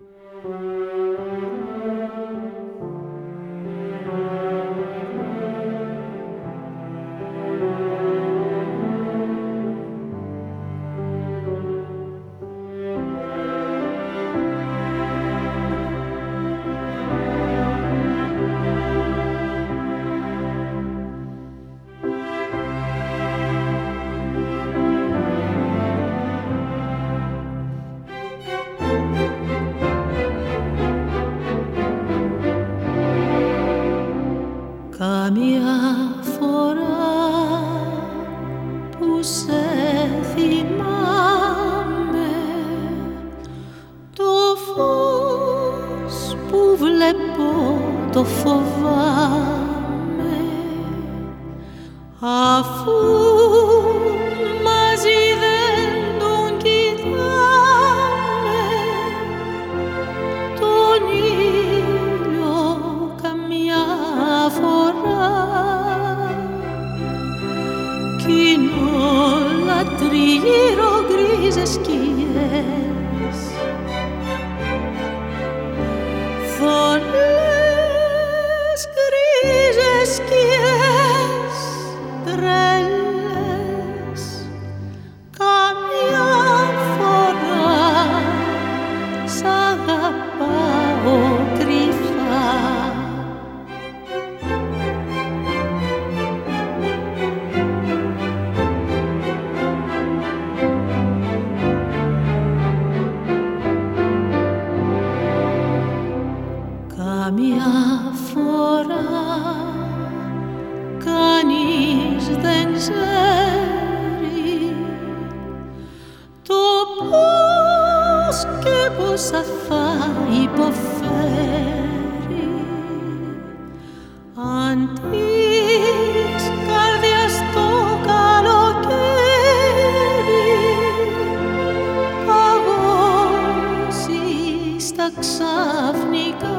Καμιά φορά που σε θυμάμαι, το φως που βλέπω το φοβάμαι, αφού μαζί δεν τον κοιτάμε, τον ήλιο καμιά φορά κι είναι όλα τριγύρω γκρίζες σκιές, θολές γκρίζες σκιές τρελές. Καμιά φορά σ' αγαπάω κρυφά. Καμιά φορά κανείς δεν ξέρει το πώς και πόσα θα υποφέρει, αν της καρδιάς το καλοκαίρι παγώσει στα ξαφνικά.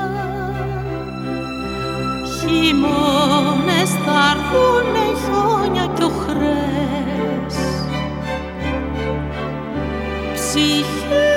Χειμώνες θα'ρθούνε, χιόνια κι οχρές, ψυχές